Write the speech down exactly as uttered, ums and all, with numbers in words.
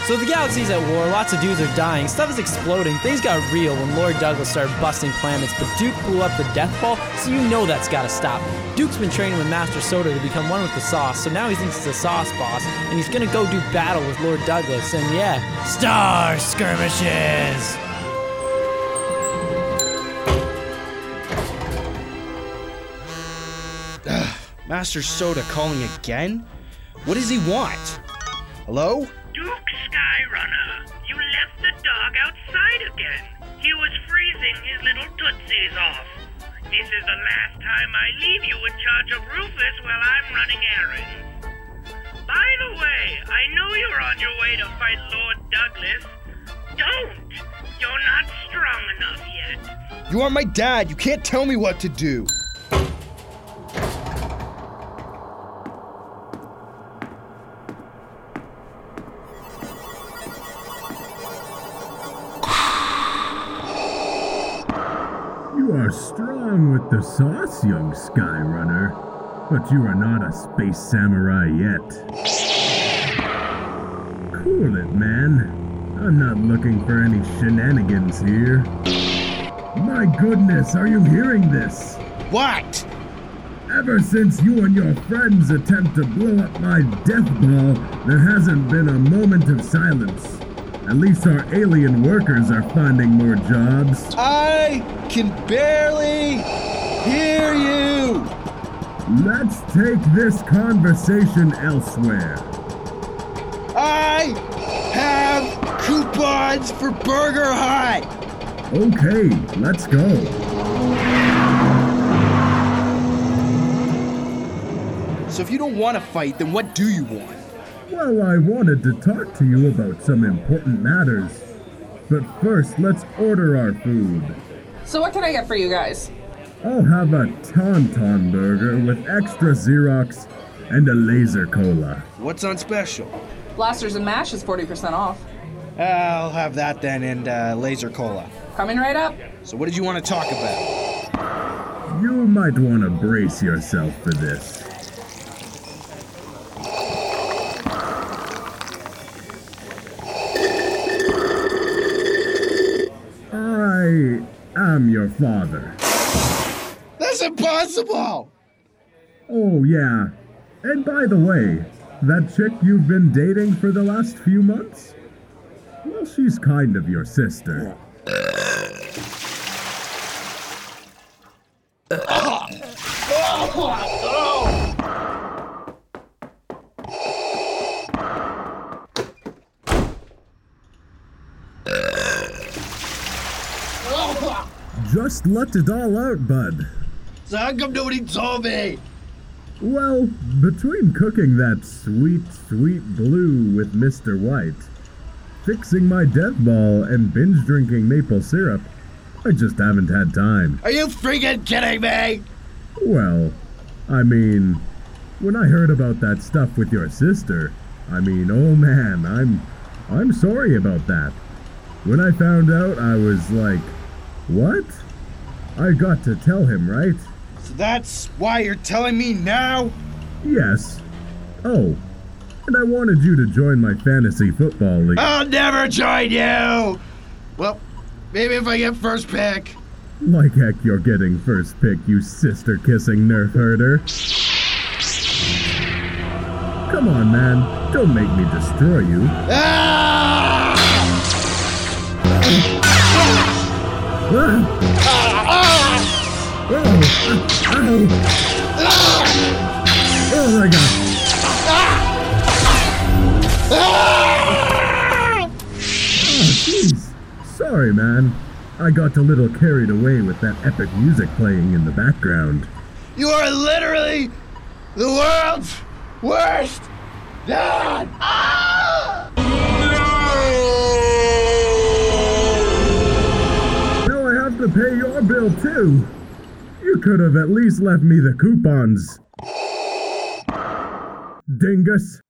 So the galaxy's at war, lots of dudes are dying, stuff is exploding, things got real when Lord Douglas started busting planets, but Duke blew up the Death Ball, so you know that's gotta stop. Duke's been training with Master Soda to become one with the sauce, so now he thinks he's the sauce boss, and he's gonna go do battle with Lord Douglas, and yeah, Star Skirmishes! Master Soda calling again? What does he want? Hello? Duke Skyrunner, you left the dog outside again. He was freezing his little tootsies off. This is the last time I leave you in charge of Rufus while I'm running errands. By the way, I know you're on your way to fight Lord Douglas. Don't! You're not strong enough yet. You are my dad. You can't tell me what to do. You are strong with the sauce, young Skyrunner, but you are not a space samurai yet. Cool it, man. I'm not looking for any shenanigans here. My goodness, are you hearing this? What? Ever since you and your friends attempt to blow up my death ball, there hasn't been a moment of silence. At least our alien workers are finding more jobs. I can barely hear you. Let's take this conversation elsewhere. I have coupons for Burger Hut. Okay, let's go. So if you don't want to fight, then what do you want? Well, I wanted to talk to you about some important matters. But first, let's order our food. So what can I get for you guys? I'll have a Tauntaun burger with extra Xerox and a laser cola. What's on special? Blasters and mash is forty percent off. I'll have that then and uh, laser cola. Coming right up. So what did you want to talk about? You might want to brace yourself for this. I am your father. That's impossible! Oh, yeah. And by the way, that chick you've been dating for the last few months? Well, she's kind of your sister. Just let it all out, bud. So how come nobody told me? Well, between cooking that sweet, sweet blue with Mister White, fixing my death ball, and binge drinking maple syrup, I just haven't had time. Are you freaking kidding me? Well, I mean, when I heard about that stuff with your sister, I mean, oh man, I'm, I'm sorry about that. When I found out, I was like, what? I got to tell him, right? So that's why you're telling me now? Yes. Oh, and I wanted you to join my fantasy football league. I'll never join you! Well, maybe if I get first pick. Like heck you're getting first pick, you sister-kissing nerf herder. Come on, man. Don't make me destroy you. Ah! Ah! Oh! Ow! Oh my god! Oh, jeez. Sorry, man. I got a little carried away with that epic music playing in the background. You are literally the world's worst dad! Ah! Now I have to pay your bill too. You could have at least left me the coupons. Dingus.